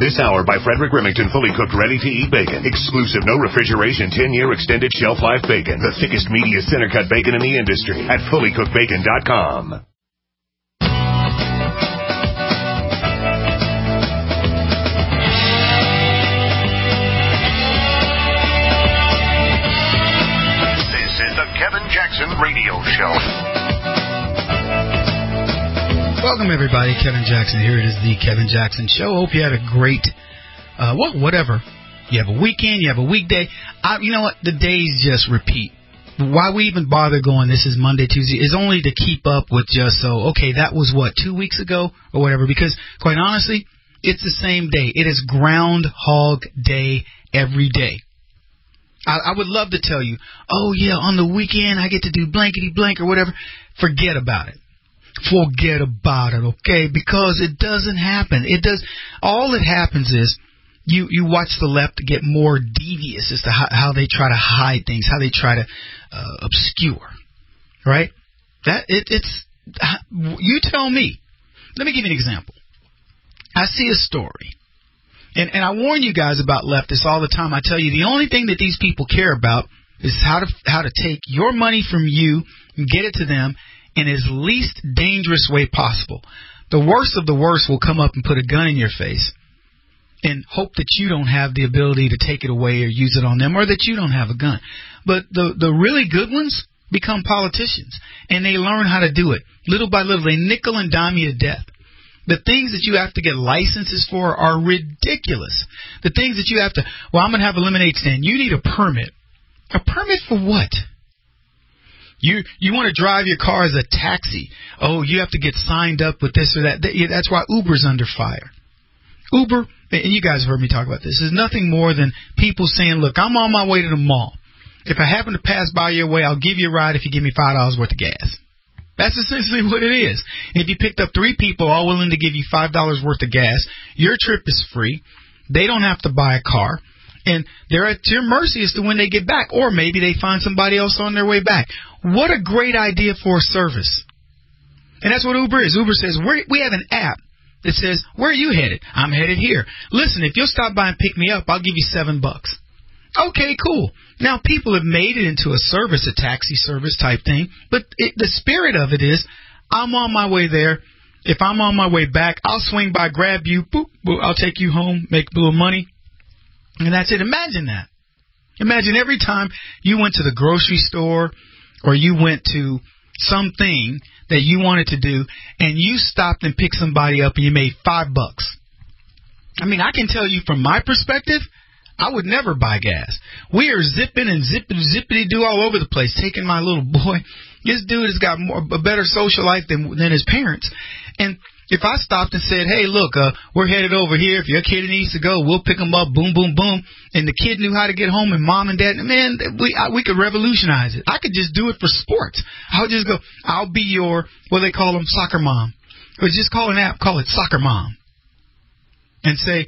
This hour by Frederick Remington, fully cooked, ready-to-eat bacon. Exclusive, no refrigeration, 10-year extended shelf life bacon. The thickest, meatiest center-cut bacon in the industry at fullycookedbacon.com. This is the Kevin Jackson Radio Show. Welcome, everybody. Kevin Jackson here. It is the Kevin Jackson Show. Hope you had a great, whatever. You have a weekend, you have a weekday. You know what? The days just repeat. Why we even bother going, this is Monday, Tuesday, is only to keep up with just that was 2 weeks ago or whatever. Because, quite honestly, it's the same day. It is Groundhog Day every day. I would love to tell you, oh, yeah, on the weekend I get to do blankety blank or whatever. Forget about it. Forget about it, okay? Because it doesn't happen. All it happens is you watch the left get more devious as to how they try to hide things, how they try to obscure, right? You tell me. Let me give you an example. I see a story, and I warn you guys about leftists all the time. I tell you, the only thing that these people care about is how to take your money from you and get it to them in as least dangerous way possible. The worst of the worst will come up and put a gun in your face and hope that you don't have the ability to take it away or use it on them, or that you don't have a gun. But the really good ones become politicians, and they learn how to do it. Little by little, they nickel and dime you to death. The things that you have to get licenses for are ridiculous. The things that you have to, I'm going to have a lemonade stand. You need a permit. A permit for what? You want to drive your car as a taxi. Oh, you have to get signed up with this or that. That's why Uber's under fire. Uber, and you guys have heard me talk about this, is nothing more than people saying, look, I'm on my way to the mall. If I happen to pass by your way, I'll give you a ride if you give me $5 worth of gas. That's essentially what it is. And if you picked up 3 people all willing to give you $5 worth of gas, your trip is free. They don't have to buy a car. And they're at your mercy as to when they get back. Or maybe they find somebody else on their way back. What a great idea for a service. And that's what Uber is. Uber says, we have an app that says, where are you headed? I'm headed here. Listen, if you'll stop by and pick me up, I'll give you $7. Okay, cool. Now, people have made it into a service, a taxi service type thing. But the spirit of it is, I'm on my way there. If I'm on my way back, I'll swing by, grab you, boop, boop, I'll take you home, make a little money. And that's it. Imagine that. Imagine every time you went to the grocery store or you went to something that you wanted to do and you stopped and picked somebody up and you made $5. I mean, I can tell you from my perspective, I would never buy gas. We are zipping and zippity-doo all over the place, taking my little boy. This dude has got a better social life than his parents. And if I stopped and said, hey, look, we're headed over here. If your kid needs to go, we'll pick him up, boom, boom, boom. And the kid knew how to get home and mom and dad, man, we could revolutionize it. I could just do it for sports. I would just go, I'll be your, what do they call them, soccer mom. Or just call an app, call it Soccer Mom. And say,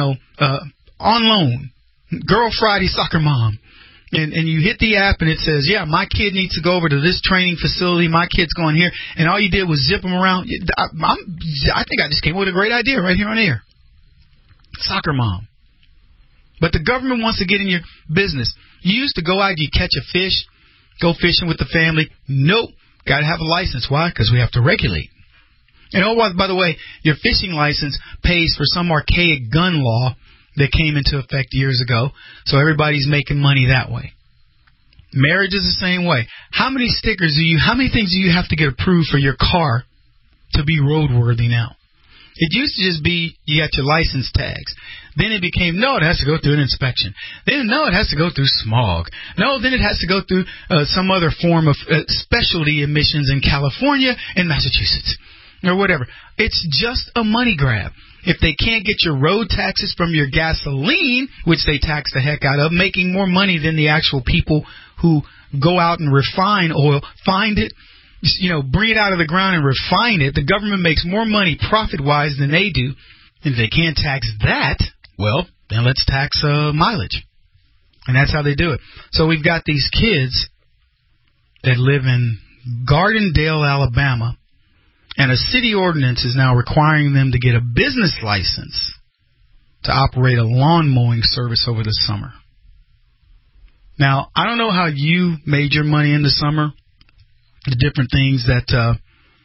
on loan, Girl Friday Soccer Mom. And you hit the app and it says, yeah, my kid needs to go over to this training facility. My kid's going here. And all you did was zip them around. I think I just came up with a great idea right here on air. Soccer Mom. But the government wants to get in your business. You used to go out, you catch a fish, go fishing with the family. Nope. Got to have a license. Why? Because we have to regulate. And by the way, your fishing license pays for some archaic gun law that came into effect years ago, so everybody's making money that way. Marriage is the same way. How many things do you have to get approved for your car to be roadworthy now? It used to just be you got your license tags. Then it became, no, it has to go through an inspection. Then, no, it has to go through smog. No, then it has to go through some other form of specialty emissions in California and Massachusetts or whatever. It's just a money grab. If they can't get your road taxes from your gasoline, which they tax the heck out of, making more money than the actual people who go out and refine oil, find it, bring it out of the ground and refine it. The government makes more money profit-wise than they do. And if they can't tax that, well, then let's tax mileage. And that's how they do it. So we've got these kids that live in Gardendale, Alabama, and a city ordinance is now requiring them to get a business license to operate a lawn mowing service over the summer. Now, I don't know how you made your money in the summer, the different things that,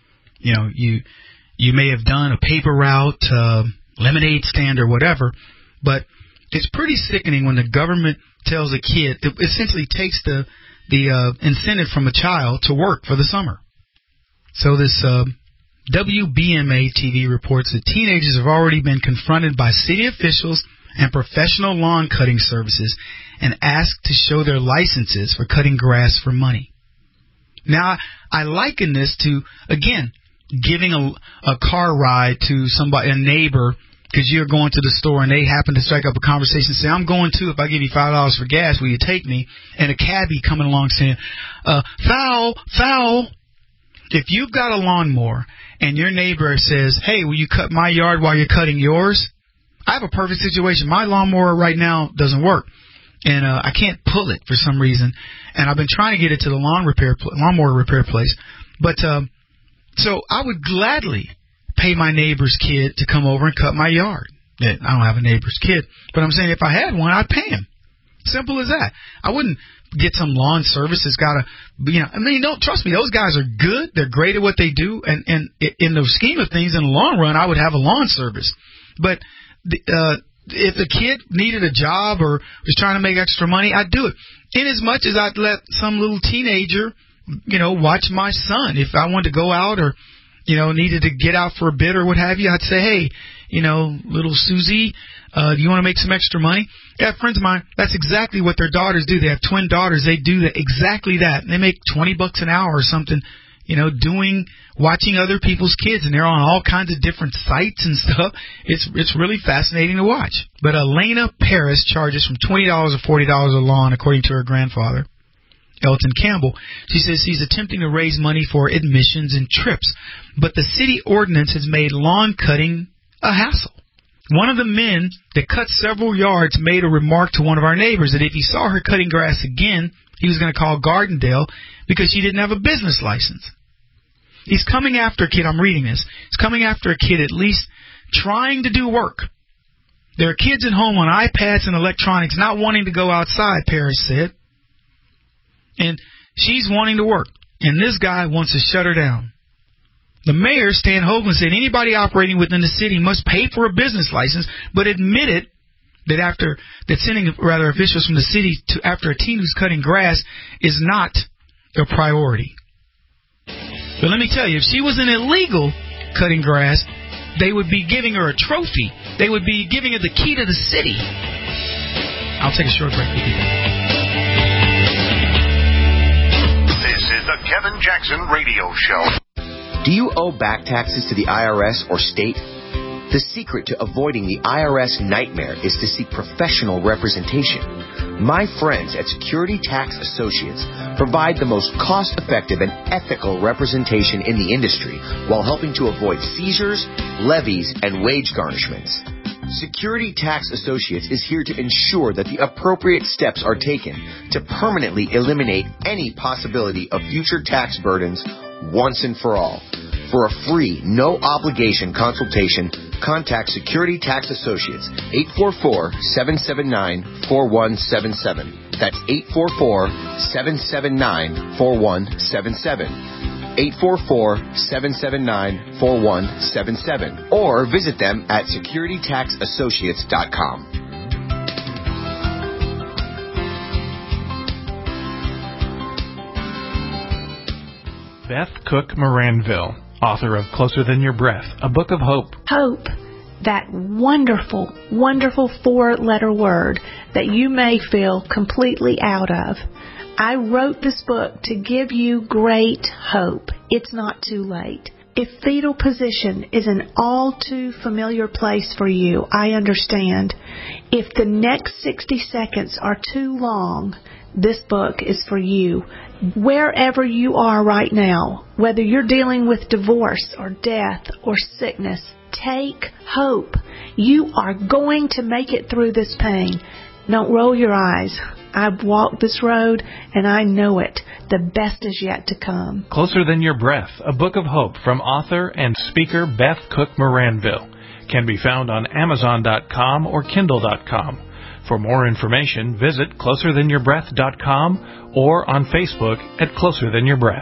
you may have done, a paper route, lemonade stand or whatever, but it's pretty sickening when the government tells a kid, it essentially takes the incentive from a child to work for the summer. So this WBMA TV reports that teenagers have already been confronted by city officials and professional lawn cutting services and asked to show their licenses for cutting grass for money. Now, I liken this to, again, giving a car ride to somebody, a neighbor, because you're going to the store and they happen to strike up a conversation and say, I'm going to, if I give you $5 for gas, will you take me? And a cabbie coming along saying, foul. If you've got a lawnmower and your neighbor says, hey, will you cut my yard while you're cutting yours? I have a perfect situation. My lawnmower right now doesn't work, and I can't pull it for some reason. And I've been trying to get it to the lawnmower repair place. But so I would gladly pay my neighbor's kid to come over and cut my yard. I don't have a neighbor's kid, but I'm saying if I had one, I'd pay him. Simple as that. I wouldn't get some lawn service that's got to, don't trust me. Those guys are good. They're great at what they do. And in the scheme of things, in the long run, I would have a lawn service. But if the kid needed a job or was trying to make extra money, I'd do it. In as much as I'd let some little teenager, watch my son. If I wanted to go out or, needed to get out for a bit or what have you, I'd say, hey, little Susie, do you want to make some extra money? Yeah, friends of mine, that's exactly what their daughters do. They have twin daughters. They do exactly that. And they make $20 an hour or something, watching other people's kids. And they're on all kinds of different sites and stuff. It's really fascinating to watch. But Elena Paris charges from $20 to $40 a lawn, according to her grandfather, Elton Campbell. She says he's attempting to raise money for admissions and trips. But the city ordinance has made lawn cutting a hassle. One of the men that cut several yards made a remark to one of our neighbors that if he saw her cutting grass again, he was going to call Gardendale because she didn't have a business license. He's coming after a kid, I'm reading this, he's coming after a kid at least trying to do work. There are kids at home on iPads and electronics not wanting to go outside, Paris said. And she's wanting to work. And this guy wants to shut her down. The mayor, Stan Hoagland, said anybody operating within the city must pay for a business license, but admitted that sending officials from the city to after a teen who's cutting grass is not a priority. But let me tell you, if she was an illegal cutting grass, they would be giving her a trophy. They would be giving her the key to the city. I'll take a short break. We'll be back. This is the Kevin Jackson Radio Show. Do you owe back taxes to the IRS or state? The secret to avoiding the IRS nightmare is to seek professional representation. My friends at Security Tax Associates provide the most cost-effective and ethical representation in the industry while helping to avoid seizures, levies, and wage garnishments. Security Tax Associates is here to ensure that the appropriate steps are taken to permanently eliminate any possibility of future tax burdens once and for all. For a free, no-obligation consultation, contact Security Tax Associates, 844-779-4177. That's 844-779-4177. 844-779-4177. Or visit them at securitytaxassociates.com. Beth Cook Moranville, author of Closer Than Your Breath, a book of hope. Hope, that wonderful, wonderful four-letter word that you may feel completely out of. I wrote this book to give you great hope. It's not too late. If fetal position is an all too familiar place for you, I understand. If the next 60 seconds are too long, this book is for you. Wherever you are right now, whether you're dealing with divorce or death or sickness, take hope. You are going to make it through this pain. Don't roll your eyes. I've walked this road and I know it. The best is yet to come. Closer Than Your Breath, a book of hope from author and speaker Beth Cook Moranville. can be found on Amazon.com or Kindle.com. For more information, visit closerthanYourBreath.com or on Facebook at Closer Than Your Breath.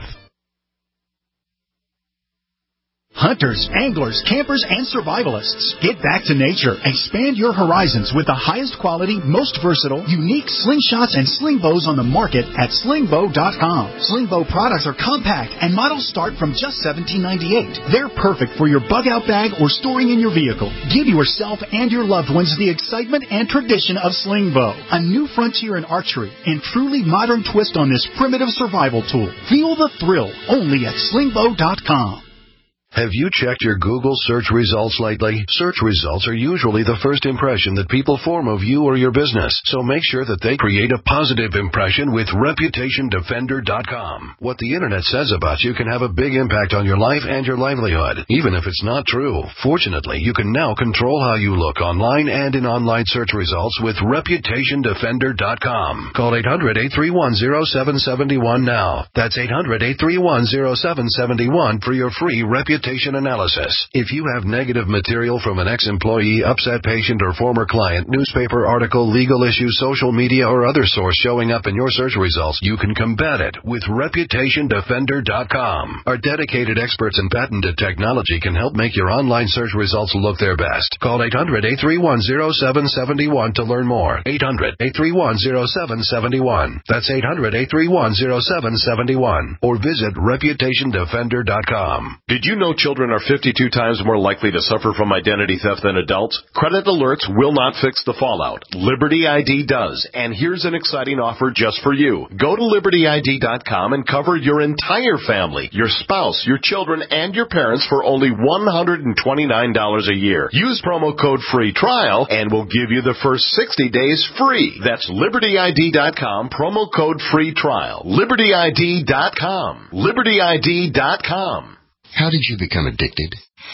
Hunters, anglers, campers, and survivalists. Get back to nature. Expand your horizons with the highest quality, most versatile, unique slingshots and sling bows on the market at slingbow.com. Sling bow products are compact and models start from just $17.98. They're perfect for your bug-out bag or storing in your vehicle. Give yourself and your loved ones the excitement and tradition of sling bow. A new frontier in archery and truly modern twist on this primitive survival tool. Feel the thrill only at slingbow.com. Have you checked your Google search results lately? Search results are usually the first impression that people form of you or your business, so make sure that they create a positive impression with ReputationDefender.com. What the Internet says about you can have a big impact on your life and your livelihood, even if it's not true. Fortunately, you can now control how you look online and in online search results with ReputationDefender.com. Call 800-831-0771 now. That's 800-831-0771 for your free reputation analysis. If you have negative material from an ex-employee, upset patient, or former client, newspaper article, legal issue, social media, or other source showing up in your search results, you can combat it with ReputationDefender.com. Our dedicated experts in patented technology can help make your online search results look their best. Call 800-831-0771 to learn more. 800-831-0771. That's 800-831-0771. Or visit ReputationDefender.com. Did you know children are 52 times more likely to suffer from identity theft than adults? Credit alerts will not fix the fallout. Liberty ID does. And here's an exciting offer just for you. Go to LibertyID.com and cover your entire family, your spouse, your children, and your parents for only $129 a year. Use promo code FREE TRIAL and we'll give you the first 60 days free. That's LibertyID.com, promo code FREE TRIAL. LibertyID.com. LibertyID.com. How did you become addicted?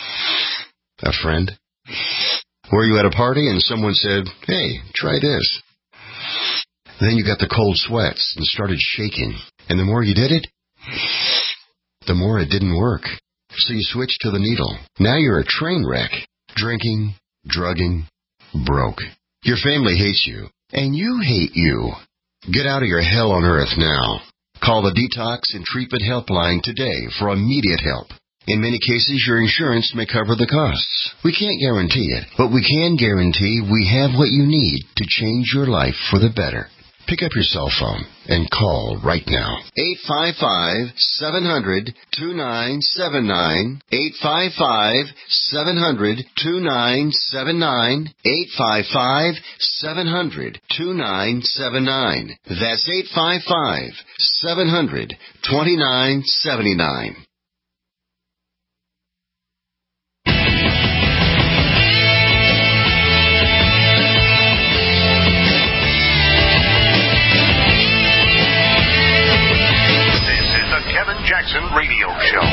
A friend? Were you at a party and someone said, "Hey, try this"? Then you got the cold sweats and started shaking. And the more you did it, the more it didn't work. So you switched to the needle. Now you're a train wreck. Drinking, drugging, broke. Your family hates you, and you hate you. Get out of your hell on earth now. Call the Detox and Treatment Helpline today for immediate help. In many cases, your insurance may cover the costs. We can't guarantee it, but we can guarantee we have what you need to change your life for the better. Pick up your cell phone and call right now. 855-700-2979. 855-700-2979. 855-700-2979. That's 855-700-2979. Jackson Radio Show.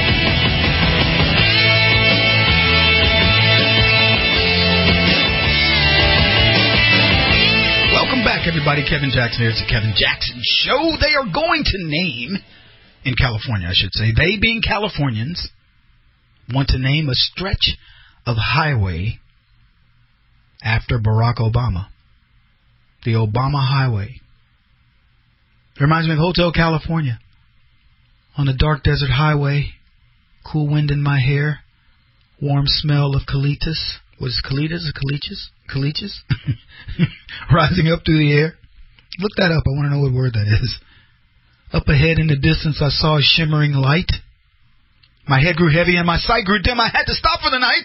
Welcome back, everybody. Kevin Jackson here. It's the Kevin Jackson Show. They are going to name, in California, I should say, they being Californians, want to name a stretch of highway after Barack Obama. The Obama Highway. It reminds me of Hotel California. On a dark desert highway, cool wind in my hair, warm smell of colitas. What is colitas or coliches? Coliches? Rising up through the air. Look that up. I want to know what word that is. Up ahead in the distance, I saw a shimmering light. My head grew heavy and my sight grew dim. I had to stop for the night.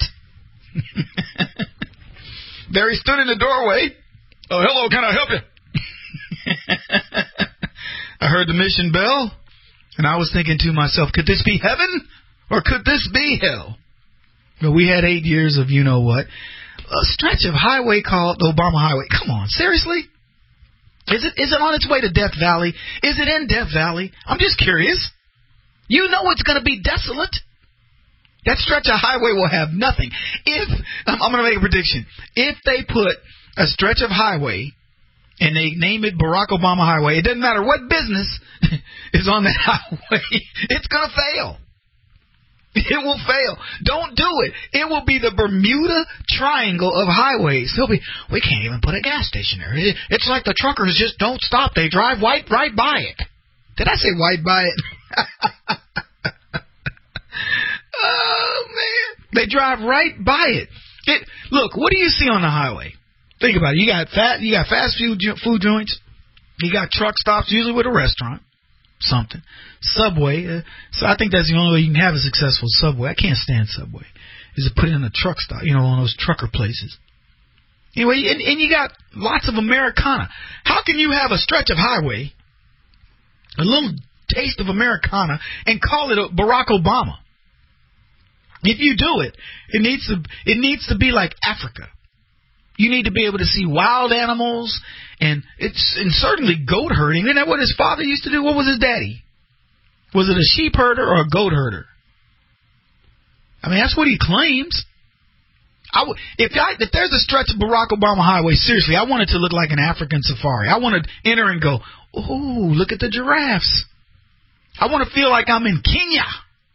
There he stood in the doorway. "Oh, hello, can I help you?" I heard the mission bell. And I was thinking to myself, could this be heaven or could this be hell? Well, we had 8 years of you-know-what. A stretch of highway called the Obama Highway. Come on, seriously? Is it on its way to Death Valley? Is it in Death Valley? I'm just curious. You know it's going to be desolate. That stretch of highway will have nothing. I'm going to make a prediction. If they put a stretch of highway and they name it Barack Obama Highway, it doesn't matter what business is on that highway, it's going to fail. It will fail. Don't do it. It will be the Bermuda Triangle of highways. We can't even put a gas station there. It's like the truckers just don't stop. They drive right by it. Did I say right by it? Oh, man. They drive right by it. Look, what do you see on the highway? Think about it. You got fast food joints. You got truck stops, usually with a restaurant. Something. Subway. So I think that's the only way you can have a successful Subway. I can't stand Subway. Is to put it in a truck stop, one of those trucker places. Anyway, and you got lots of Americana. How can you have a stretch of highway, a little taste of Americana, and call it a Barack Obama? If you do it, it needs to be like Africa. You need to be able to see wild animals and certainly goat herding. Isn't that what his father used to do? What was his daddy? Was it a sheep herder or a goat herder? I mean, that's what he claims. If there's a stretch of Barack Obama highway, seriously, I want it to look like an African safari. I want to enter and go, oh, look at the giraffes. I want to feel like I'm in Kenya.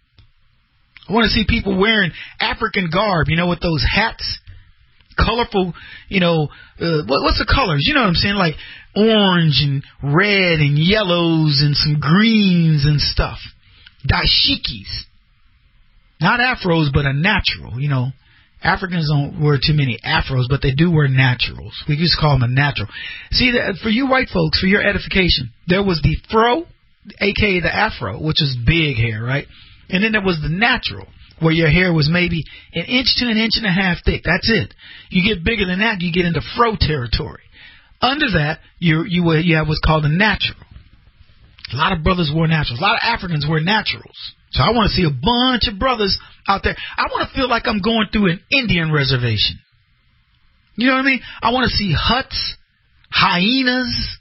I want to see people wearing African garb, with those hats. Colorful, what's the colors? You know what I'm saying? Like orange and red and yellows and some greens and stuff. Dashikis. Not afros, but a natural, Africans don't wear too many afros, but they do wear naturals. We just call them a natural. See, for you white folks, for your edification, there was the fro, a.k.a. the afro, which is big hair, right? And then there was the natural, where your hair was maybe an inch to an inch and a half thick. That's it. You get bigger than that, you get into fro territory. Under that, you have what's called a natural. A lot of brothers wore naturals. A lot of Africans wear naturals. So I want to see a bunch of brothers out there. I want to feel like I'm going through an Indian reservation. You know what I mean? I want to see huts, hyenas.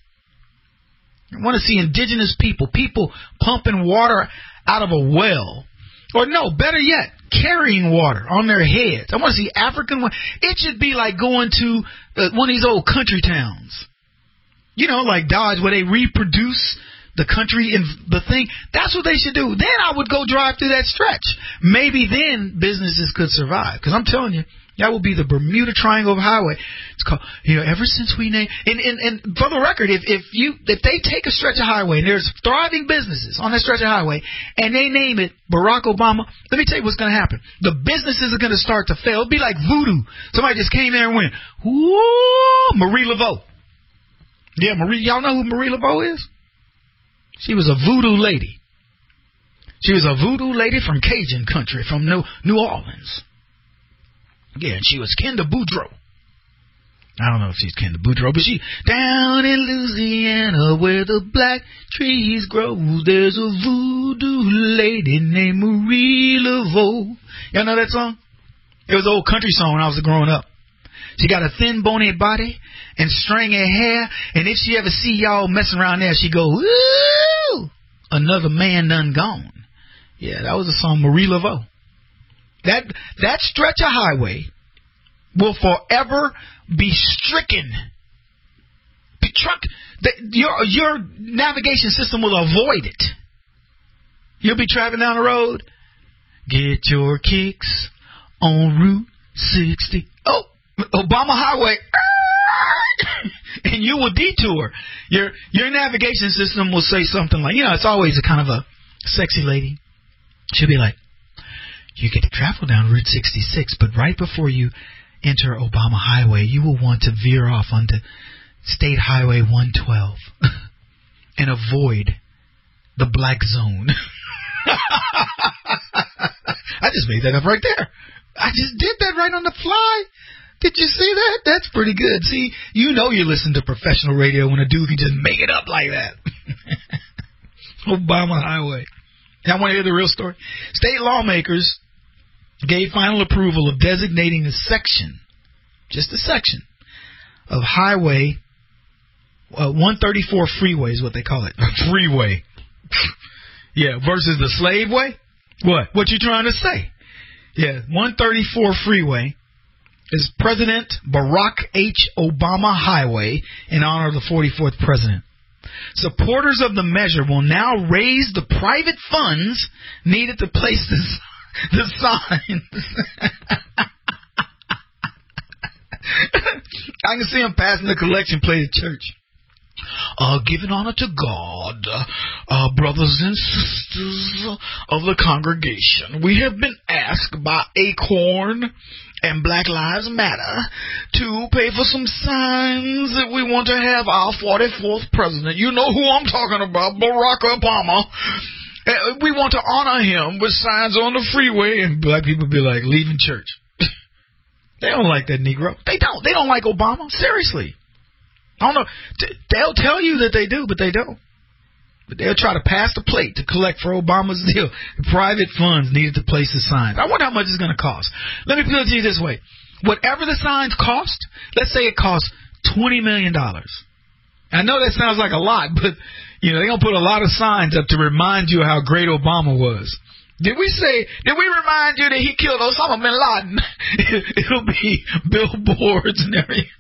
I want to see indigenous people pumping water out of a well. Or no, better yet, carrying water on their heads. I want to see African. It should be like going to one of these old country towns. Like Dodge, where they reproduce the country and the thing. That's what they should do. Then I would go drive through that stretch. Maybe then businesses could survive. Because I'm telling you, that will be the Bermuda Triangle of highway. It's called, ever since we named, and for the record, if they take a stretch of highway and there's thriving businesses on that stretch of highway and they name it Barack Obama, let me tell you what's going to happen. The businesses are going to start to fail. It'll be like voodoo. Somebody just came there and went, whoo, Marie Laveau. Yeah, y'all know who Marie Laveau is? She was a voodoo lady. She was a voodoo lady from Cajun country, from New Orleans. Yeah, and she was Kenda Boudreaux. I don't know if she's Kenda Boudreaux, but she down in Louisiana where the black trees grow. There's a voodoo lady named Marie Laveau. Y'all know that song? It was an old country song when I was growing up. She got a thin, bony body and stringy hair, and if she ever see y'all messing around there, she go, ooh, another man done gone. Yeah, that was the song Marie Laveau. That stretch of highway will forever be stricken. Your navigation system will avoid it. You'll be traveling down the road. Get your kicks on Route 60. Oh, Obama Highway. And you will detour. Your navigation system will say something like, it's always a kind of a sexy lady. She'll be like, you get to travel down Route 66, but right before you enter Obama Highway, you will want to veer off onto State Highway 112 and avoid the black zone. I just made that up right there. I just did that right on the fly. Did you see that? That's pretty good. See, you listen to professional radio when a dude can just make it up like that. Obama Highway. Y'all want to hear the real story? State lawmakers gave final approval of designating a section, just a section, of Highway 134 freeway is what they call it. A freeway. Yeah, versus the slave way? What you trying to say? Yeah, 134 freeway is President Barack H. Obama Highway in honor of the 44th president. Supporters of the measure will now raise the private funds needed to place this the signs. I can see them passing the collection plate at church. Giving honor to God, brothers and sisters of the congregation. We have been asked by Acorn and Black Lives Matter to pay for some signs that we want to have our 44th president. You know who I'm talking about, Barack Obama. We want to honor him with signs on the freeway, and black people be like, leaving church. They don't like that Negro. They don't. They don't like Obama. Seriously. I don't know. They'll tell you that they do, but they don't. But they'll try to pass the plate to collect for Obama's deal. Private funds needed to place the signs. I wonder how much it's going to cost. Let me put it to you this way. Whatever the signs cost, let's say it costs $20 million. I know that sounds like a lot, but they're going to put a lot of signs up to remind you how great Obama was. Did we remind you that he killed Osama bin Laden? It'll be billboards and everything.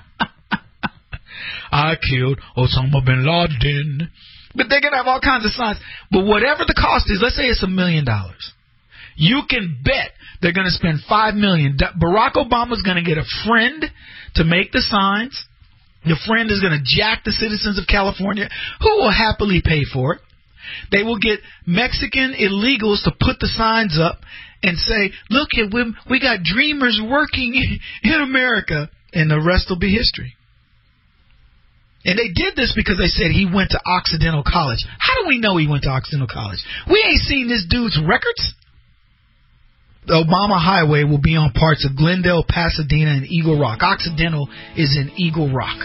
I killed Osama bin Laden. But they're going to have all kinds of signs. But whatever the cost is, let's say it's $1 million. You can bet they're going to spend $5 million. Barack Obama's going to get a friend to make the signs. The friend is going to jack the citizens of California, who will happily pay for it. They will get Mexican illegals to put the signs up and say, look, we got dreamers working in America, and the rest will be history. And they did this because they said he went to Occidental College. How do we know he went to Occidental College? We ain't seen this dude's records. The Obama Highway will be on parts of Glendale, Pasadena, and Eagle Rock. Occidental is in Eagle Rock.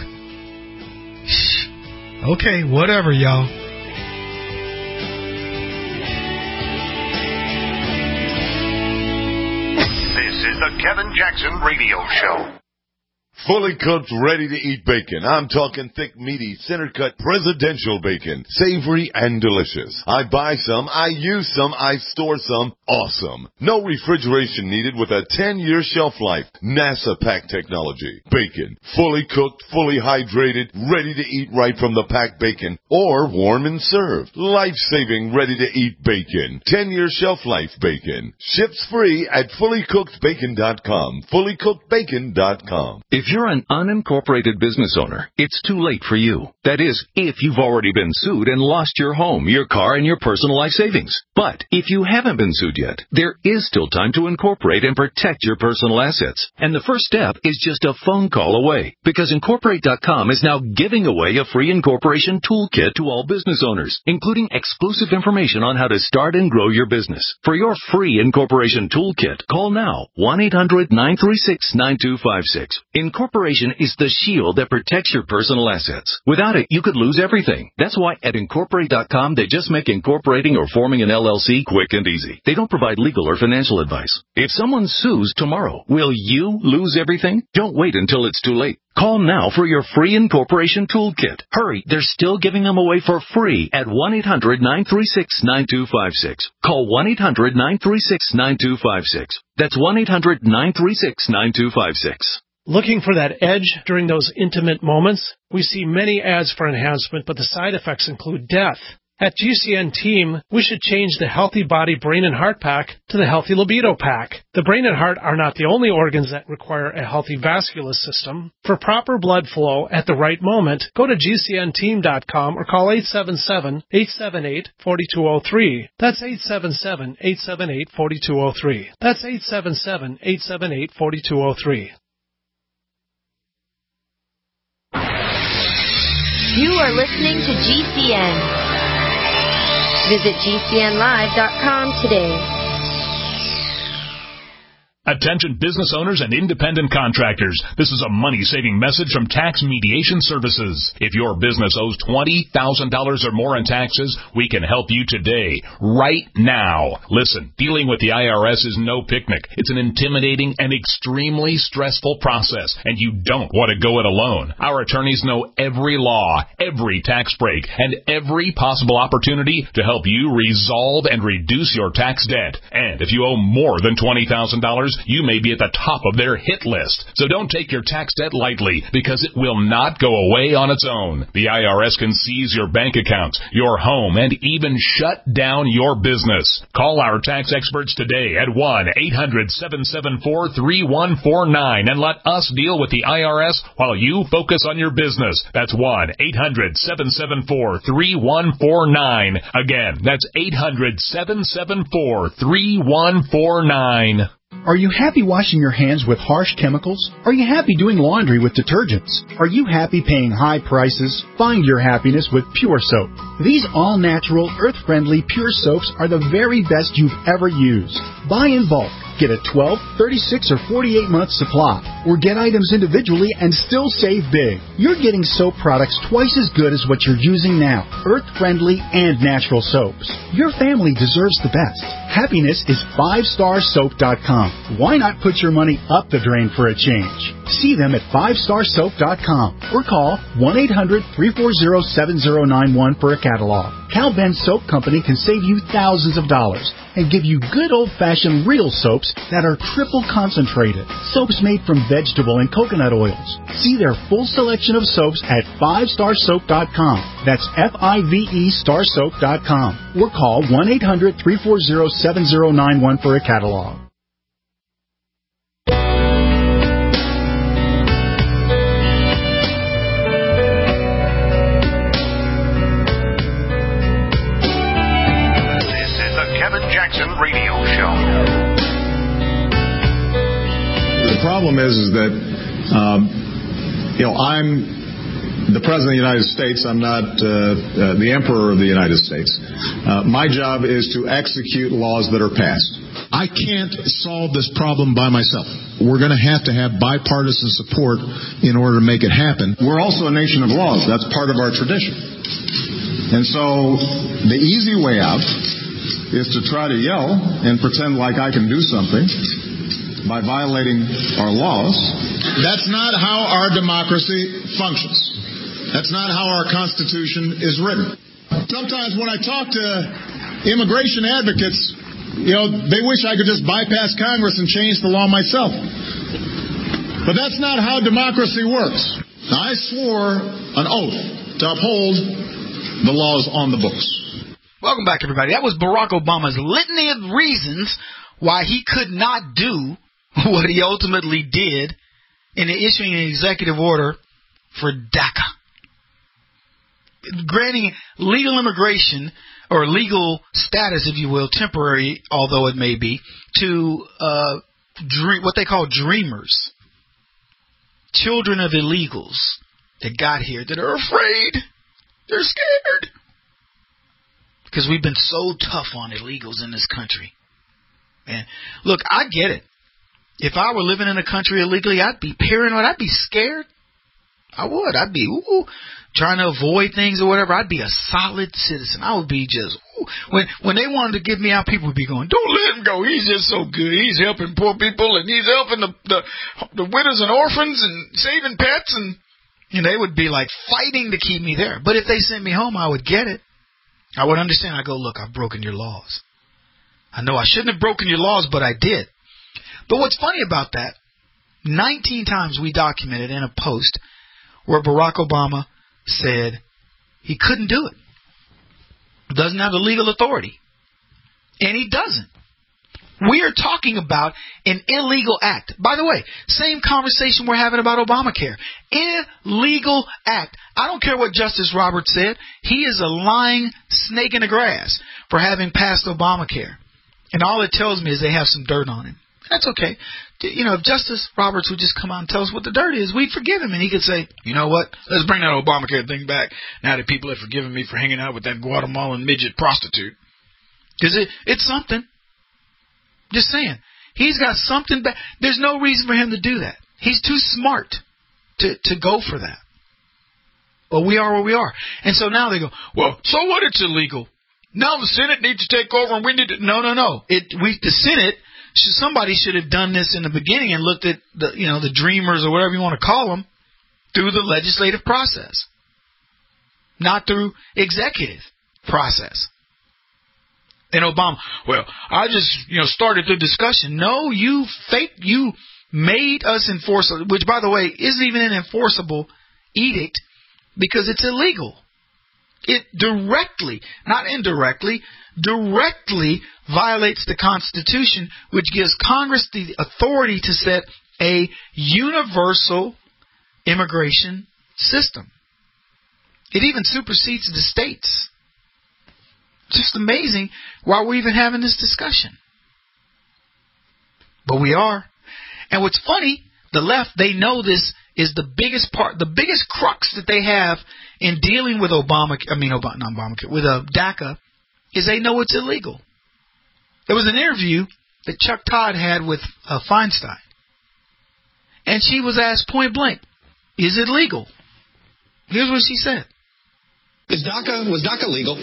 Okay, whatever, y'all. This is the Kevin Jackson Radio Show. Fully cooked, ready-to-eat bacon. I'm talking thick, meaty, center-cut presidential bacon. Savory and delicious. I buy some, I use some, I store some. Awesome. No refrigeration needed with a 10-year shelf life. NASA pack technology. Bacon. Fully cooked, fully hydrated, ready to eat right from the packed bacon. Or warm and served. Life-saving, ready-to-eat bacon. 10-year shelf life bacon. Ships free at fullycookedbacon.com. Fullycookedbacon.com. If you're an unincorporated business owner, it's too late for you. That is, if you've already been sued and lost your home, your car, and your personal life savings. But if you haven't been sued yet, there is still time to incorporate and protect your personal assets. And the first step is just a phone call away, because Incorporate.com is now giving away a free incorporation toolkit to all business owners, including exclusive information on how to start and grow your business. For your free incorporation toolkit, call now 1-800-936-9256. Incorporation is the shield that protects your personal assets. Without it, you could lose everything. That's why at Incorporate.com, they just make incorporating or forming an LLC quick and easy. They don't provide legal or financial advice. If someone sues tomorrow, will you lose everything? Don't wait until it's too late. Call now for your free incorporation toolkit. Hurry, they're still giving them away for free at 1-800-936-9256. Call 1-800-936-9256. That's 1-800-936-9256. Looking for that edge during those intimate moments? We see many ads for enhancement, but the side effects include death. At GCN Team, we should change the Healthy Body, Brain, and Heart Pack to the Healthy Libido Pack. The brain and heart are not the only organs that require a healthy vascular system. For proper blood flow at the right moment, go to GCNteam.com or call 877-878-4203. That's 877-878-4203. That's 877-878-4203. You are listening to GCN. Visit GCNlive.com today. Attention business owners and independent contractors. This is a money-saving message from Tax Mediation Services. If your business owes $20,000 or more in taxes, we can help you today, right now. Listen, dealing with the IRS is no picnic. It's an intimidating and extremely stressful process, and you don't want to go it alone. Our attorneys know every law, every tax break, and every possible opportunity to help you resolve and reduce your tax debt. And if you owe more than $20,000, customers, you may be at the top of their hit list. So don't take your tax debt lightly, because it will not go away on its own. The IRS can seize your bank accounts, your home, and even shut down your business. Call our tax experts today at 1-800-774-3149 and let us deal with the IRS while you focus on your business. That's 1-800-774-3149. Again, that's 800-774-3149. Are you happy washing your hands with harsh chemicals? Are you happy doing laundry with detergents? Are you happy paying high prices? Find your happiness with Pure Soap. These all-natural, earth-friendly Pure Soaps are the very best you've ever used. Buy in bulk. Get a 12, 36, or 48-month supply, or get items individually and still save big. You're getting soap products twice as good as what you're using now, earth-friendly and natural soaps. Your family deserves the best. Happiness is 5starsoap.com. Why not put your money up the drain for a change? See them at 5starsoap.com or call 1-800-340-7091 for a catalog. Cal Ben Soap Company can save you thousands of dollars and give you good old-fashioned real soaps that are triple concentrated. Soaps made from vegetable and coconut oils. See their full selection of soaps at 5starsoap.com. That's F-I-V-E starsoap.com. Or call 1-800-340-7091 for a catalog. Radio show. The problem is that I'm the President of the United States. I'm not the Emperor of the United States. My job is to execute laws that are passed. I can't solve this problem by myself. We're going to have bipartisan support in order to make it happen. We're also a nation of laws. That's part of our tradition. And so the easy way out is to try to yell and pretend like I can do something by violating our laws. That's not how our democracy functions. That's not how our Constitution is written. Sometimes when I talk to immigration advocates, they wish I could just bypass Congress and change the law myself. But that's not how democracy works. Now, I swore an oath to uphold the laws on the books. Welcome back, everybody. That was Barack Obama's litany of reasons why he could not do what he ultimately did in issuing an executive order for DACA. Granting legal immigration, or legal status, if you will, temporary, although it may be, to what they call dreamers, children of illegals that got here that are afraid. They're scared. Because we've been so tough on illegals in this country. And look, I get it. If I were living in a country illegally, I'd be paranoid. I'd be scared. I would. I'd be trying to avoid things or whatever. I'd be a solid citizen. I would be just when they wanted to get me out, people would be going, "Don't let him go. He's just so good. He's helping poor people and he's helping the widows and orphans and saving pets." And they would be like fighting to keep me there. But if they sent me home, I would get it. I would understand. I go, look, I've broken your laws. I know I shouldn't have broken your laws, but I did. But what's funny about that, 19 times we documented in a post where Barack Obama said he couldn't do it. Doesn't have the legal authority. And he doesn't. We are talking about an illegal act. By the way, same conversation we're having about Obamacare. Illegal act. I don't care what Justice Roberts said. He is a lying snake in the grass for having passed Obamacare. And all it tells me is they have some dirt on him. That's okay. If Justice Roberts would just come out and tell us what the dirt is, we'd forgive him. And he could say, you know what? Let's bring that Obamacare thing back now that people have forgiven me for hanging out with that Guatemalan midget prostitute. Because it's something. Just saying. He's got something back. There's no reason for him to do that. He's too smart to go for that. But we are where we are. And so now they go, well, so what? It's illegal. Now the Senate needs to take over and we need to. No. The Senate, somebody should have done this in the beginning and looked at the dreamers or whatever you want to call them through the legislative process, not through executive process. And Obama, well, I just, started the discussion. No, you made us enforce, which, by the way, isn't even an enforceable edict because it's illegal. It directly, not indirectly, directly violates the Constitution, which gives Congress the authority to set a universal immigration system. It even supersedes the states. Just amazing why we're even having this discussion. But we are. And what's funny, the left, they know this is the biggest part, the biggest crux that they have in dealing with with DACA, is they know it's illegal. There was an interview that Chuck Todd had with Feinstein. And she was asked point blank, is it legal? Here's what she said. Was DACA legal?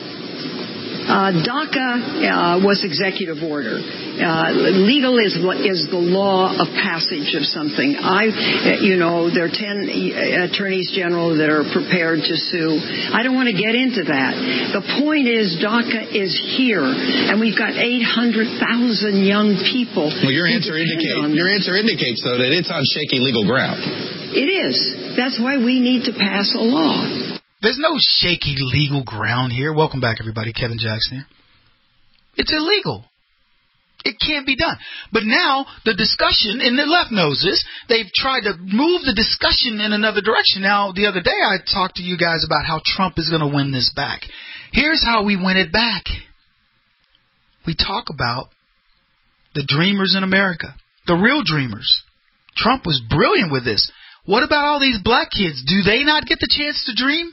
DACA was executive order. Legal is the law of passage of something. There are 10 attorneys general that are prepared to sue. I don't want to get into that. The point is DACA is here, and we've got 800,000 young people. Well, your answer indicates, though, that it's on shaky legal ground. It is. That's why we need to pass a law. There's no shaky legal ground here. Welcome back, everybody. Kevin Jackson here. It's illegal. It can't be done. But now the discussion, and the left knows this, they've tried to move the discussion in another direction. Now, the other day I talked to you guys about how Trump is going to win this back. Here's how we win it back. We talk about the dreamers in America, the real dreamers. Trump was brilliant with this. What about all these black kids? Do they not get the chance to dream?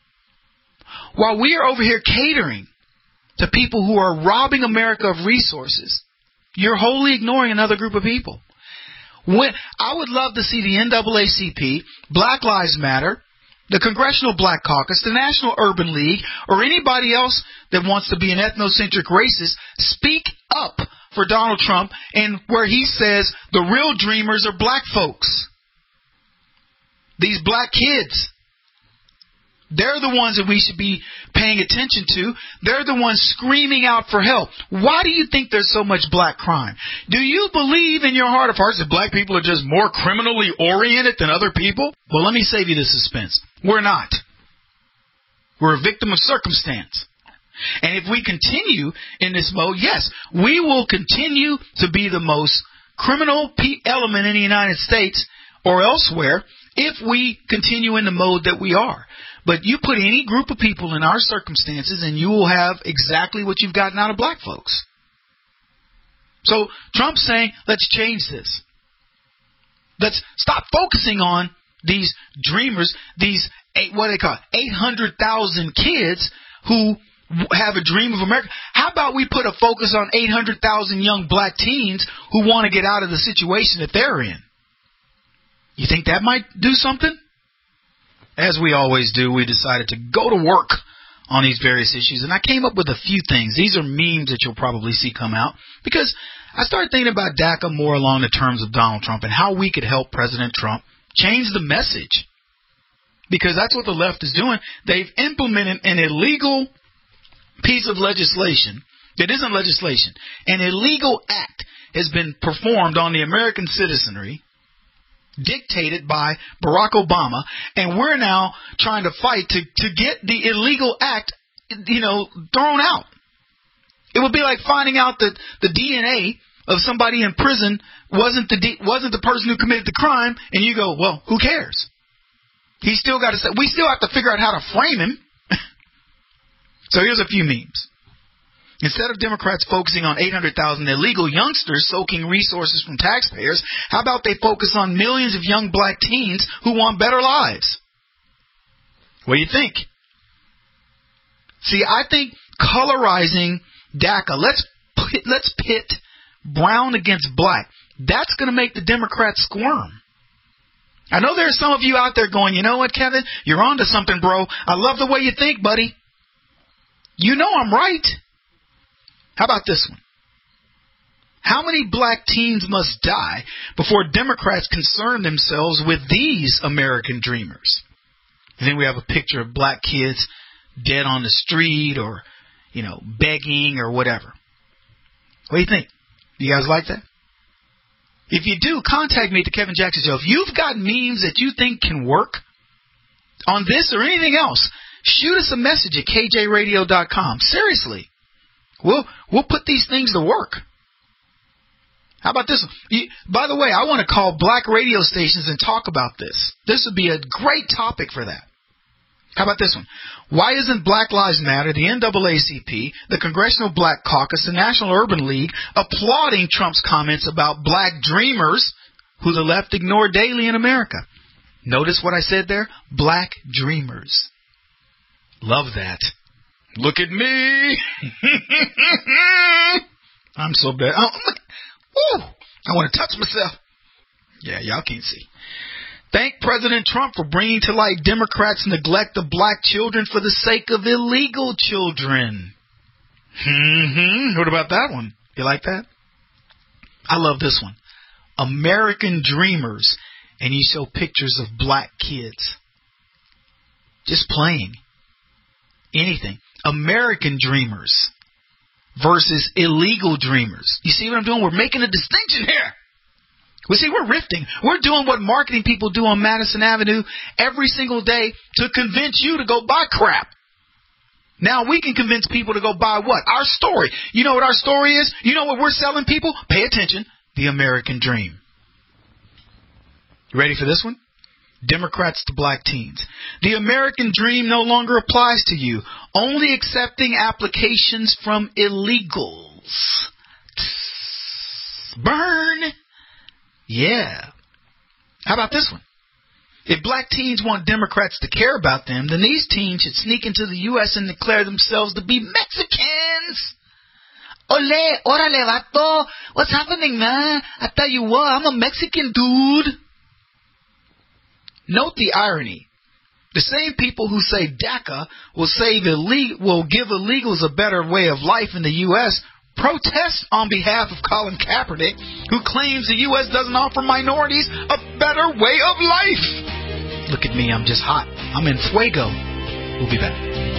While we are over here catering to people who are robbing America of resources, you're wholly ignoring another group of people. I would love to see the NAACP, Black Lives Matter, the Congressional Black Caucus, the National Urban League, or anybody else that wants to be an ethnocentric racist speak up for Donald Trump and where he says the real dreamers are black folks. These black kids. They're the ones that we should be paying attention to. They're the ones screaming out for help. Why do you think there's so much black crime? Do you believe in your heart of hearts that black people are just more criminally oriented than other people? Well, let me save you the suspense. We're not. We're a victim of circumstance. And if we continue in this mode, yes, we will continue to be the most criminal element in the United States or elsewhere if we continue in the mode that we are. But you put any group of people in our circumstances and you will have exactly what you've gotten out of black folks. So Trump's saying, let's change this. Let's stop focusing on these dreamers, these, 800,000 kids who have a dream of America. How about we put a focus on 800,000 young black teens who want to get out of the situation that they're in? You think that might do something? As we always do, we decided to go to work on these various issues. And I came up with a few things. These are memes that you'll probably see come out. Because I started thinking about DACA more along the terms of Donald Trump and how we could help President Trump change the message. Because that's what the left is doing. They've implemented an illegal piece of legislation that isn't legislation. An illegal act has been performed on the American citizenry, dictated by Barack Obama, and we're now trying to fight to get the illegal act, thrown out. It would be like finding out that the DNA of somebody in prison wasn't the person who committed the crime, and you go, well, who cares? We still have to figure out how to frame him. So here's a few memes. Instead of Democrats focusing on 800,000 illegal youngsters soaking resources from taxpayers, how about they focus on millions of young black teens who want better lives? What do you think? See, I think colorizing DACA, let's pit brown against black. That's going to make the Democrats squirm. I know there's some of you out there going, you know what, Kevin? You're onto something, bro. I love the way you think, buddy. You know I'm right. How about this one? How many black teens must die before Democrats concern themselves with these American dreamers? And then we have a picture of black kids dead on the street or, begging or whatever. What do you think? You guys like that? If you do, contact me at the Kevin Jackson Show. If you've got memes that you think can work on this or anything else, shoot us a message at kjradio.com. Seriously. We'll put these things to work. How about this one? By the way, I want to call black radio stations and talk about this. This would be a great topic for that. How about this one? Why isn't Black Lives Matter, the NAACP, the Congressional Black Caucus, the National Urban League applauding Trump's comments about black dreamers who the left ignore daily in America? Notice what I said there? Black dreamers. Love that. Look at me. I'm so bad. Woo! I want to touch myself. Yeah, y'all can't see. Thank President Trump for bringing to light Democrats' neglect of black children for the sake of illegal children. What about that one? You like that? I love this one. American Dreamers, and you show pictures of black kids just playing anything. American Dreamers versus illegal dreamers. You see what I'm doing? We're making a distinction here. Well, see, we're rifting. We're doing what marketing people do on Madison Avenue every single day to convince you to go buy crap. Now we can convince people to go buy what? Our story. You know what our story is? You know what we're selling people? Pay attention. The American dream. You ready for this one? Democrats to black teens. The American dream no longer applies to you. Only accepting applications from illegals. Burn. Yeah. How about this one? If black teens want Democrats to care about them, then these teens should sneak into the U.S. and declare themselves to be Mexicans. Ole, orale, vato. What's happening, man? I tell you what, I'm a Mexican dude. Note the irony. The same people who say DACA will give illegals a better way of life in the U.S. protest on behalf of Colin Kaepernick, who claims the U.S. doesn't offer minorities a better way of life. Look at me, I'm just hot. I'm in fuego. We'll be back.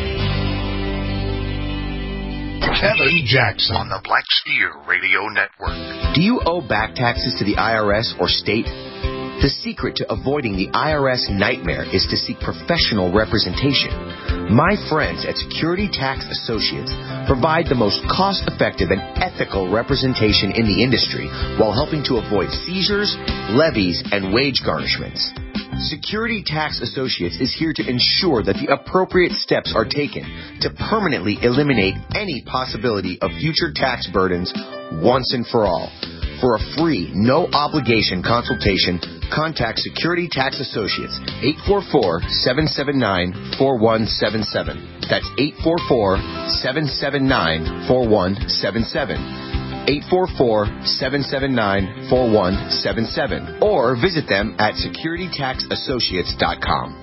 Kevin Jackson on the Black Steer Radio Network. Do you owe back taxes to the IRS or state? The secret to avoiding the IRS nightmare is to seek professional representation. My friends at Security Tax Associates provide the most cost-effective and ethical representation in the industry while helping to avoid seizures, levies, and wage garnishments. Security Tax Associates is here to ensure that the appropriate steps are taken to permanently eliminate any possibility of future tax burdens once and for all. For a free, no-obligation consultation, contact Security Tax Associates, 844-779-4177. That's 844-779-4177. 844-779-4177. Or visit them at securitytaxassociates.com.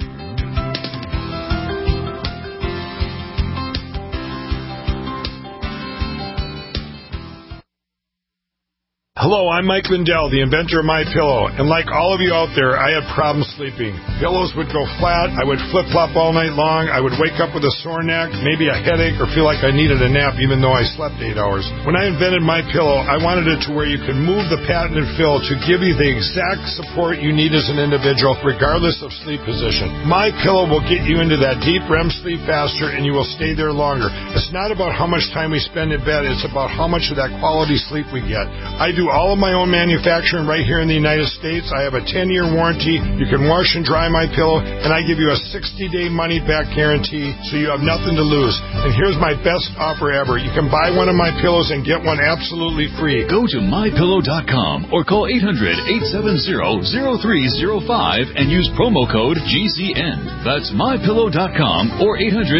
Hello, I'm Mike Lindell, the inventor of MyPillow, and like all of you out there, I had problems sleeping. Pillows would go flat, I would flip-flop all night long, I would wake up with a sore neck, maybe a headache, or feel like I needed a nap even though I slept 8 hours. When I invented MyPillow, I wanted it to where you could move the patented fill to give you the exact support you need as an individual, regardless of sleep position. MyPillow will get you into that deep REM sleep faster, and you will stay there longer. It's not about how much time we spend in bed, it's about how much of that quality sleep we get. I do all of my own manufacturing right here in the United States. I have a 10-year warranty. You can wash and dry my pillow, and I give you a 60-day money-back guarantee, so you have nothing to lose. And here's my best offer ever. You can buy one of my pillows and get one absolutely free. Go to MyPillow.com or call 800-870-0305 and use promo code GCN. That's MyPillow.com or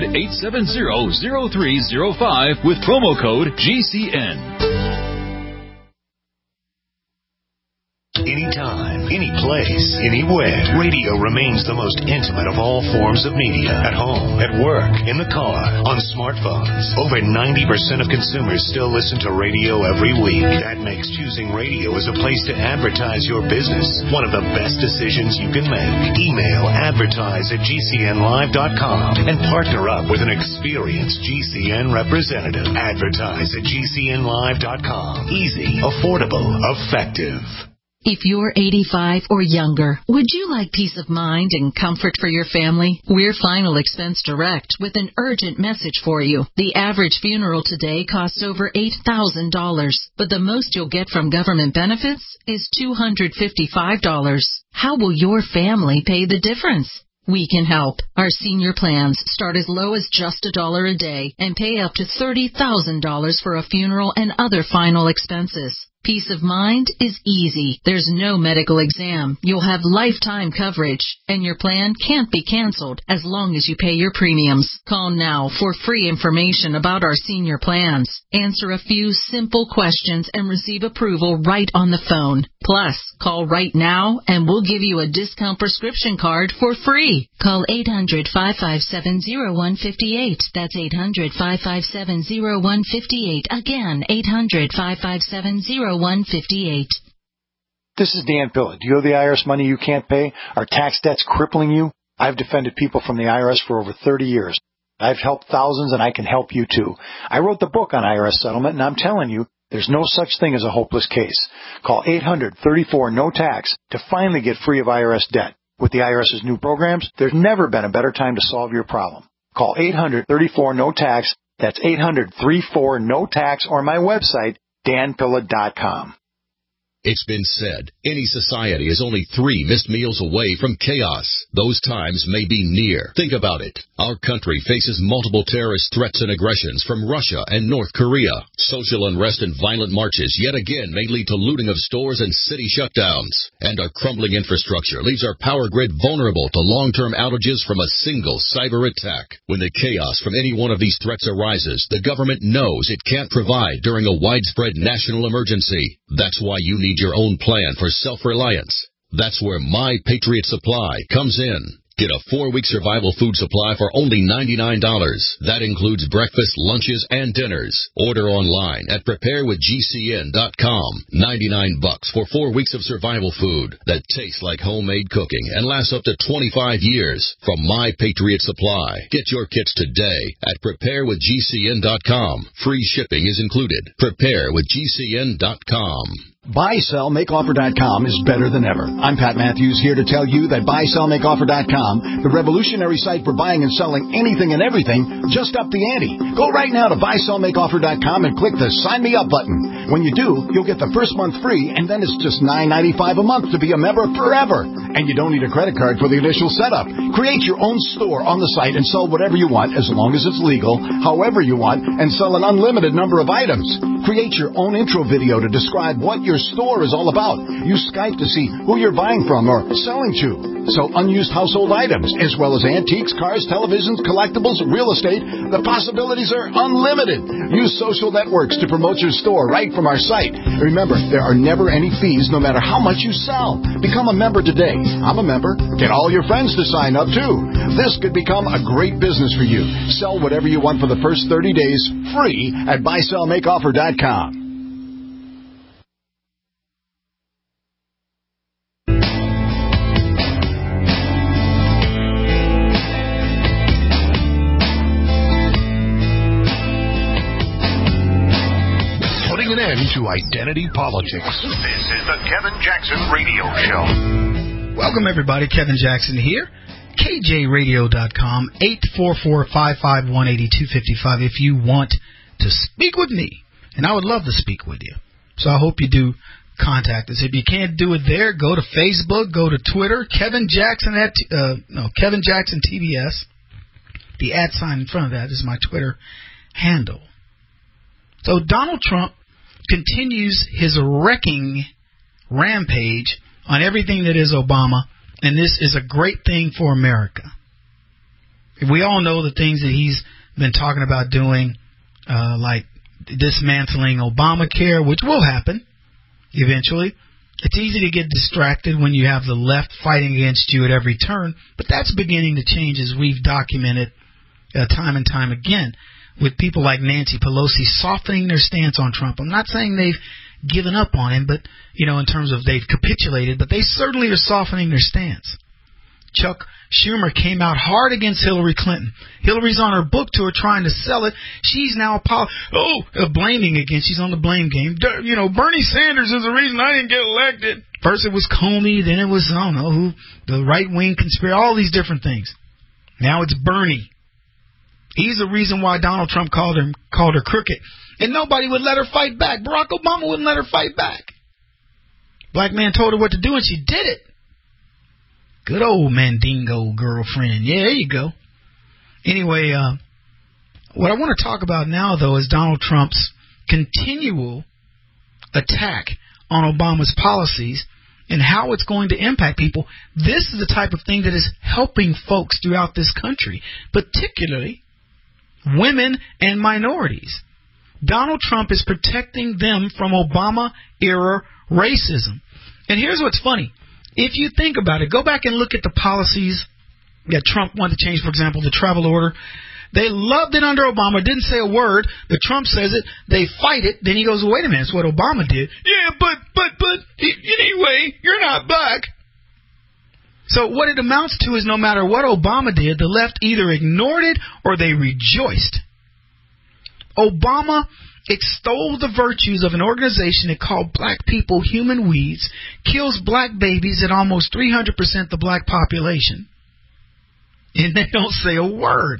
800-870-0305 with promo code GCN. Anytime, any place. place, anywhere. Radio remains the most intimate of all forms of media. At home, at work, in the car, on smartphones. Over 90% of consumers still listen to radio every week. That makes choosing radio as a place to advertise your business one of the best decisions you can make. Email advertise@gcnlive.com and partner up with an experienced GCN representative. Advertise at GCNlive.com. Easy, affordable, effective. If you're 85 or younger, would you like peace of mind and comfort for your family? We're Final Expense Direct with an urgent message for you. The average funeral today costs over $8,000, but the most you'll get from government benefits is $255. How will your family pay the difference? We can help. Our senior plans start as low as just $1 a day and pay up to $30,000 for a funeral and other final expenses. Peace of mind is easy. There's no medical exam. You'll have lifetime coverage, and your plan can't be canceled as long as you pay your premiums. Call now for free information about our senior plans. Answer a few simple questions and receive approval right on the phone. Plus, call right now and we'll give you a discount prescription card for free. Call 800-557-0158. That's 800-557-0158. Again, 800-557-0158. This is Dan Pilla. Do you owe the IRS money you can't pay? Are tax debts crippling you? I've defended people from the IRS for over 30 years. I've helped thousands, and I can help you too. I wrote the book on IRS settlement, and I'm telling you, there's no such thing as a hopeless case. Call 800-34-NO-TAX to finally get free of IRS debt. With the IRS's new programs, there's never been a better time to solve your problem. Call 800-34-NO-TAX. That's 800-34-NO-TAX, or my website, danpilla.com. It's been said, any society is only 3 missed meals away from chaos. Those times may be near. Think about it. Our country faces multiple terrorist threats and aggressions from Russia and North Korea. Social unrest and violent marches yet again may lead to looting of stores and city shutdowns. And our crumbling infrastructure leaves our power grid vulnerable to long-term outages from a single cyber attack. When the chaos from any one of these threats arises, the government knows it can't provide during a widespread national emergency. That's why you need your own plan for self-reliance. That's where My Patriot Supply comes in. Get a 4-week survival food supply for only $99. That includes breakfast, lunches, and dinners. Order online at preparewithgcn.com. $99 for 4 weeks of survival food that tastes like homemade cooking and lasts up to 25 years from My Patriot Supply. Get your kits today at preparewithgcn.com. Free shipping is included. Preparewithgcn.com. BuySellMakeOffer.com is better than ever. I'm Pat Matthews here to tell you that BuySellMakeOffer.com, the revolutionary site for buying and selling anything and everything, just upped the ante. Go right now to BuySellMakeOffer.com and click the Sign Me Up button. When you do, you'll get the first month free, and then it's just $9.95 a month to be a member forever. And you don't need a credit card for the initial setup. Create your own store on the site and sell whatever you want as long as it's legal, however you want, and sell an unlimited number of items. Create your own intro video to describe what your store is all about. Use Skype to see who you're buying from or selling to. Sell unused household items, as well as antiques, cars, televisions, collectibles, real estate. The possibilities are unlimited. Use social networks to promote your store right from our site. Remember, there are never any fees no matter how much you sell. Become a member today. I'm a member. Get all your friends to sign up too. This could become a great business for you. Sell whatever you want for the first 30 days free at BuySellMakeOffer.com. An end to identity politics. This is the Kevin Jackson Radio Show. Welcome, everybody. Kevin Jackson here. KJRadio.com, 844-551-8255 if you want to speak with me. And I would love to speak with you. So I hope you do contact us. If you can't do it there, go to Facebook, go to Twitter, Kevin Jackson Kevin Jackson TBS. The @ sign in front of that is my Twitter handle. So Donald Trump continues his wrecking rampage on everything that is Obama, and this is a great thing for America. We all know the things that he's been talking about doing, like dismantling Obamacare, which will happen eventually, It's easy to get distracted when you have the left fighting against you at every turn, but that's beginning to change as we've documented time and time again with people like Nancy Pelosi softening their stance on Trump. I'm not saying they've given up on him, but, in terms of they've capitulated, but they certainly are softening their stance. Chuck Schumer came out hard against Hillary Clinton. Hillary's on her book tour trying to sell it. She's now blaming again. She's on the blame game. Bernie Sanders is the reason I didn't get elected. First it was Comey, then it was, the right-wing conspiracy, all these different things. Now it's Bernie. He's the reason why Donald Trump called her crooked. And nobody would let her fight back. Barack Obama wouldn't let her fight back. Black man told her what to do, and she did it. Good old Mandingo girlfriend. Yeah, there you go. Anyway, what I want to talk about now, though, is Donald Trump's continual attack on Obama's policies and how it's going to impact people. This is the type of thing that is helping folks throughout this country, particularly women and minorities. Donald Trump is protecting them from Obama-era racism. And here's what's funny. If you think about it, go back and look at the policies that Trump wanted to change, for example, the travel order. They loved it under Obama, didn't say a word. The Trump says it, they fight it. Then he goes, wait a minute, it's what Obama did. Yeah, but, anyway, you're not black. So what it amounts to is no matter what Obama did, the left either ignored it or they rejoiced. Obama extolled the virtues of an organization that called black people human weeds, kills black babies at almost 300% the black population, and they don't say a word.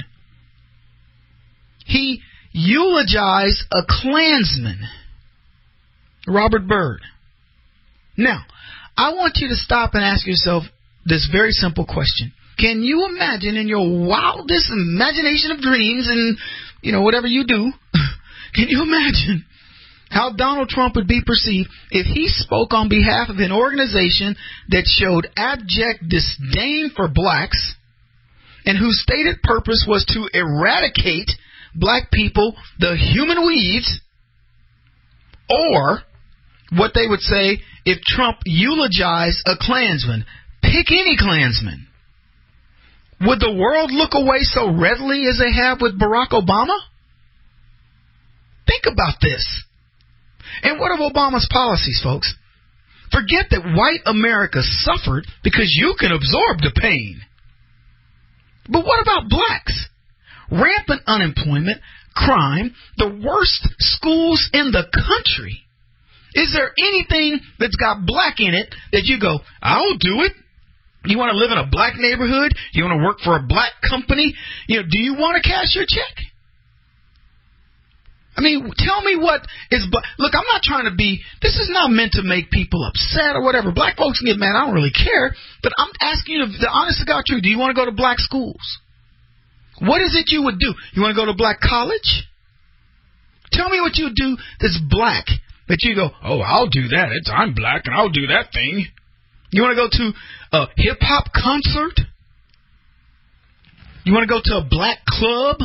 He eulogized a Klansman, Robert Byrd. Now, I want you to stop and ask yourself this very simple question. Can you imagine in your wildest imagination of dreams and, whatever you do, can you imagine how Donald Trump would be perceived if he spoke on behalf of an organization that showed abject disdain for blacks and whose stated purpose was to eradicate black people, the human weeds, or what they would say if Trump eulogized a Klansman? Pick any Klansman. Would the world look away so readily as they have with Barack Obama? Think about this. And what of Obama's policies, folks? Forget that white America suffered because you can absorb the pain. But what about blacks? Rampant unemployment, crime, the worst schools in the country. Is there anything that's got black in it that you go, I'll do it? You want to live in a black neighborhood? You want to work for a black company? Do you want to cash your check? I mean, tell me what is... Look, I'm not trying to be... This is not meant to make people upset or whatever. Black folks can get mad. I don't really care. But I'm asking you the honest to God truth. Do you want to go to black schools? What is it you would do? You want to go to black college? Tell me what you would do that's black. That you go, I'll do that. I'm black and I'll do that thing. You want to go to a hip-hop concert? You want to go to a black club?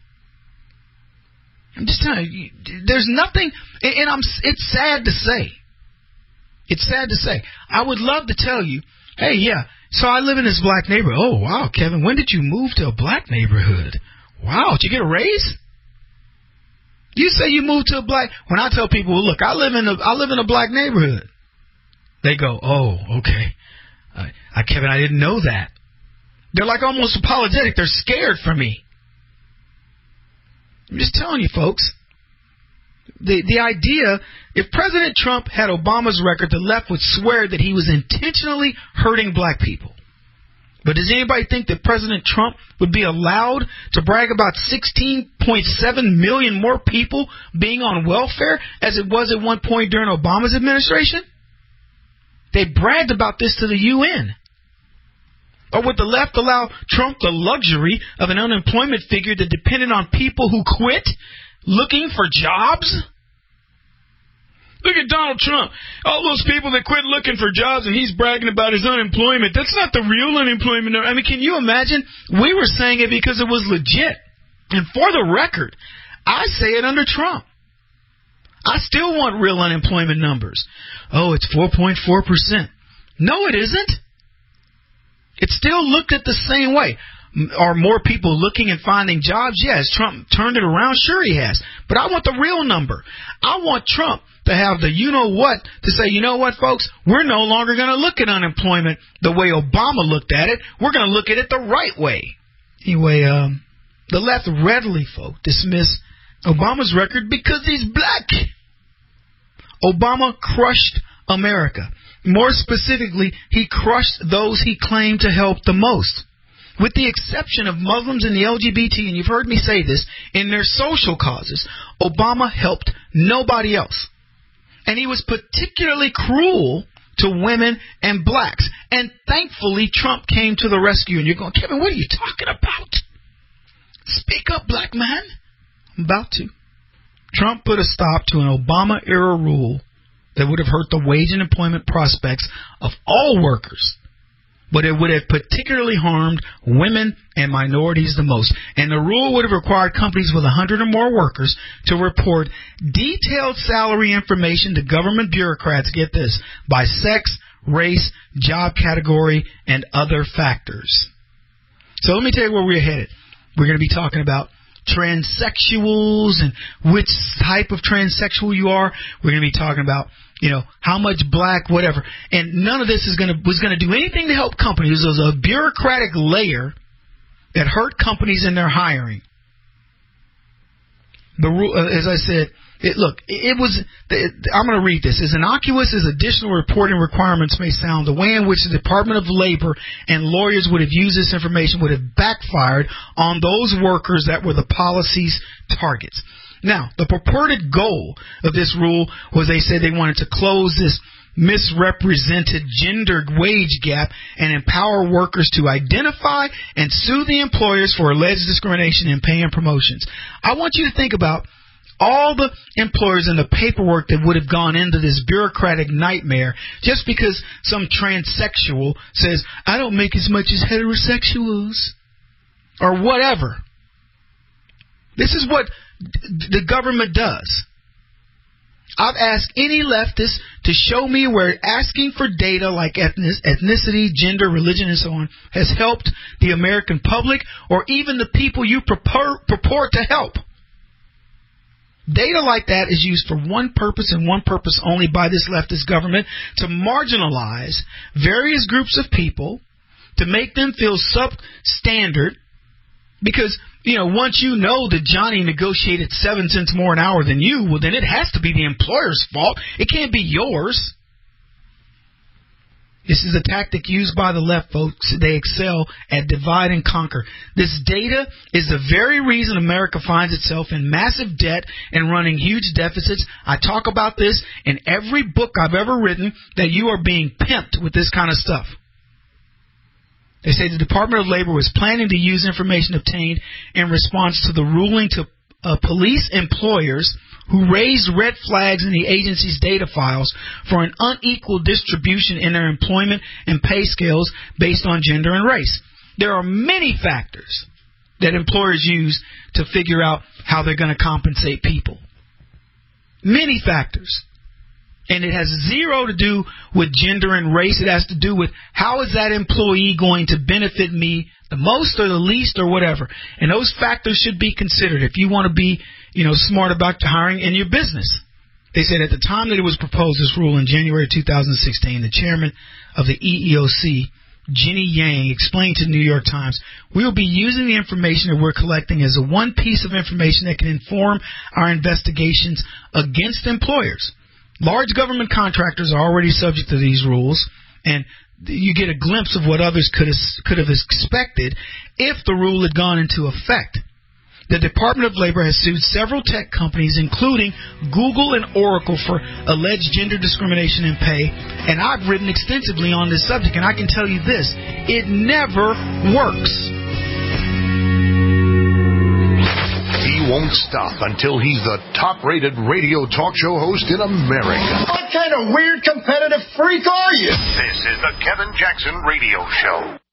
I'm just telling you, there's nothing, and it's sad to say. It's sad to say. I would love to tell you, hey, yeah, so I live in this black neighborhood. Oh, wow, Kevin, when did you move to a black neighborhood? Wow, did you get a raise? You say you moved to a black, when I tell people, look, I live in a black neighborhood. They go, oh, okay. Kevin, I didn't know that. They're like almost apologetic. They're scared for me. I'm just telling you, folks. The idea, if President Trump had Obama's record, the left would swear that he was intentionally hurting black people. But does anybody think that President Trump would be allowed to brag about 16.7 million more people being on welfare as it was at one point during Obama's administration? They bragged about this to the UN. Or would the left allow Trump the luxury of an unemployment figure that depended on people who quit looking for jobs? Look at Donald Trump. All those people that quit looking for jobs and he's bragging about his unemployment. That's not the real unemployment. I mean, can you imagine? We were saying it because it was legit. And for the record, I say it under Trump. I still want real unemployment numbers. Oh, it's 4.4%. No, it isn't. It's still looked at the same way. Are more people looking and finding jobs? Yes. Trump turned it around? Sure he has. But I want the real number. I want Trump to have the you-know-what to say, you know what, folks? We're no longer going to look at unemployment the way Obama looked at it. We're going to look at it the right way. Anyway, the left readily, folks, dismiss Obama's record because he's black. Obama crushed America. More specifically, he crushed those he claimed to help the most. With the exception of Muslims and the LGBT, and you've heard me say this, in their social causes, Obama helped nobody else. And he was particularly cruel to women and blacks. And thankfully, Trump came to the rescue. And you're going, Kevin, what are you talking about? Speak up, black man. I'm about to. Trump put a stop to an Obama-era rule that would have hurt the wage and employment prospects of all workers. But it would have particularly harmed women and minorities the most. And the rule would have required companies with 100 or more workers to report detailed salary information to government bureaucrats, get this, by sex, race, job category, and other factors. So let me tell you where we're headed. We're going to be talking about transsexuals and which type of transsexual you are. We're going to be talking about, how much black, whatever. And none of this was going to do anything to help companies. It was a bureaucratic layer that hurt companies in their hiring. The rule, as I said, I'm going to read this. As innocuous as additional reporting requirements may sound, the way in which the Department of Labor and lawyers would have used this information would have backfired on those workers that were the policy's targets. Now, the purported goal of this rule was they said they wanted to close this misrepresented gendered wage gap and empower workers to identify and sue the employers for alleged discrimination in pay and promotions. I want you to think about all the employers and the paperwork that would have gone into this bureaucratic nightmare just because some transsexual says, I don't make as much as heterosexuals or whatever. This is what the government does. I've asked any leftist to show me where asking for data like ethnicity, gender, religion, and so on has helped the American public or even the people you purport to help. Data like that is used for one purpose and one purpose only by this leftist government, to marginalize various groups of people, to make them feel substandard, because, once you know that Johnny negotiated 7 cents more an hour than you, well, then it has to be the employer's fault. It can't be yours. This is a tactic used by the left, folks. They excel at divide and conquer. This data is the very reason America finds itself in massive debt and running huge deficits. I talk about this in every book I've ever written, that you are being pimped with this kind of stuff. They say the Department of Labor was planning to use information obtained in response to the ruling to police employers who raised red flags in the agency's data files for an unequal distribution in their employment and pay scales based on gender and race. There are many factors that employers use to figure out how they're going to compensate people. Many factors. And it has zero to do with gender and race. It has to do with how is that employee going to benefit me the most or the least or whatever. And those factors should be considered if you want to be, smart about hiring in your business. They said at the time that it was proposed, this rule in January 2016, the chairman of the EEOC, Ginny Yang, explained to the New York Times, we will be using the information that we're collecting as a one piece of information that can inform our investigations against employers. Large government contractors are already subject to these rules, and you get a glimpse of what others could have expected if the rule had gone into effect. The Department of Labor has sued several tech companies, including Google and Oracle, for alleged gender discrimination in pay, and I've written extensively on this subject, and I can tell you this, it never works. He won't stop until he's the top-rated radio talk show host in America. What kind of weird competitive freak are you? This is the Kevin Jackson Radio Show.